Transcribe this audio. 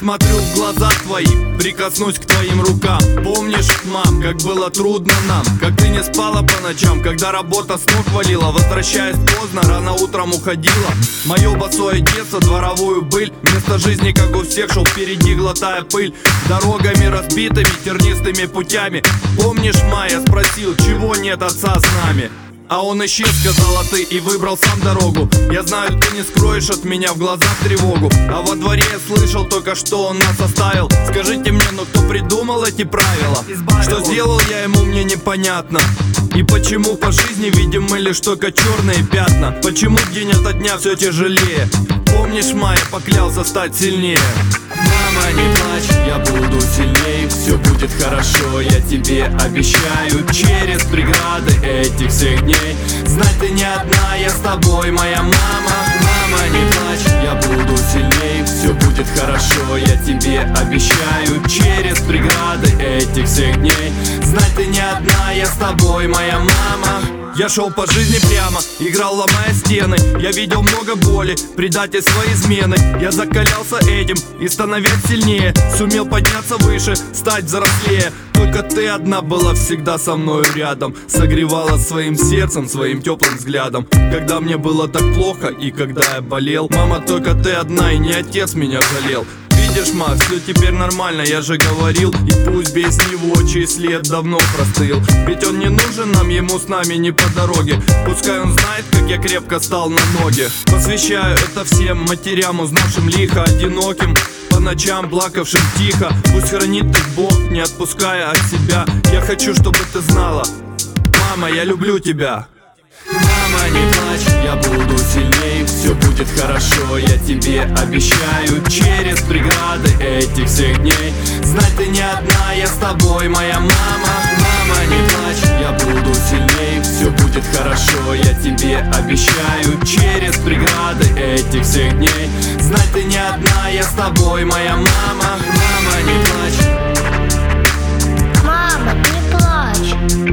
Посмотрю в глаза твои, прикоснусь к твоим рукам. Помнишь, мам, как было трудно нам, как ты не спала по ночам, когда работа с ног валила, возвращаясь поздно, рано утром уходила. Мое босое детство, дворовую быль, вместо жизни, как у всех, шел впереди, глотая пыль, дорогами разбитыми, тернистыми путями. Помнишь, ма, я спросил, чего нет отца с нами? А он исчез, сказала ты, и выбрал сам дорогу. Я знаю, ты не скроешь от меня в глазах тревогу. А во дворе я слышал только, что он нас оставил. Скажите мне, ну кто придумал эти правила? Что сделал я ему, мне непонятно. И почему по жизни видим мы лишь только черные пятна? Почему день ото дня все тяжелее? Помнишь, ма, я поклялся стать сильнее. Мама, не плачь, я буду сильней, все будет хорошо, я тебе обещаю. Через преграды этих всех дней знать ты не одна, я с тобой, моя мама. Мама, не плачь, я буду сильней, все будет хорошо, я тебе обещаю. Через преграды этих всех дней знать ты не одна, я с тобой, моя мама. Я шел по жизни прямо, играл, ломая стены. Я видел много боли, предательства, измены. Я закалялся этим и становясь сильнее, сумел подняться выше, стать взрослее. Только ты одна была всегда со мною рядом, согревала своим сердцем, своим теплым взглядом. Когда мне было так плохо и когда я болел, мама, только ты одна, и не отец меня жалел. Видишь, ма, все теперь нормально, я же говорил. И пусть без него чей след давно простыл. Ведь он не нужен нам, ему с нами не по дороге. Пускай он знает, как я крепко стал на ноги. Посвящаю это всем матерям, узнавшим лихо, одиноким, по ночам плакавшим тихо. Пусть хранит их Бог, не отпуская от себя. Я хочу, чтобы ты знала, мама, я люблю тебя. Мама, не плачь, я буду сильней, все будет хорошо, я тебе обещаю. Через преграды этих всех дней знать ты не одна, я с тобой, моя мама. Мама, не плачь, я буду сильней, все будет хорошо, я тебе обещаю. Через преграды этих всех дней знать ты не одна, я с тобой, моя мама. Мама, не плачь. Мама, не плачь.